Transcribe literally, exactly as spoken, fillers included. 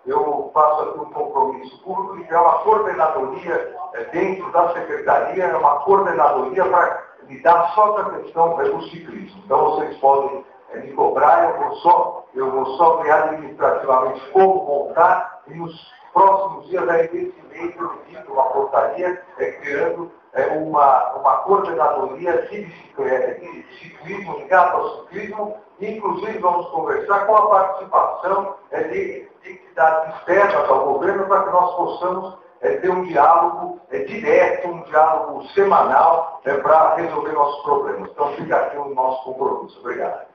eu faço aqui um compromisso público, que é uma coordenadoria é, dentro da secretaria, é uma coordenadoria para lidar só com a questão é, do ciclismo. Então vocês podem é, me cobrar, eu vou só, eu vou só ver administrativamente como montar, e nos próximos dias, aí desse mês, eu edito uma portaria é, criando é, uma, uma coordenadoria de bicicleta, de ciclismo, ligado ao ciclismo. Inclusive vamos conversar com a participação é, de entidades externas ao governo para que nós possamos é, ter um diálogo é, direto, um diálogo semanal é, para resolver nossos problemas. Então fica aqui o nosso compromisso. Obrigado.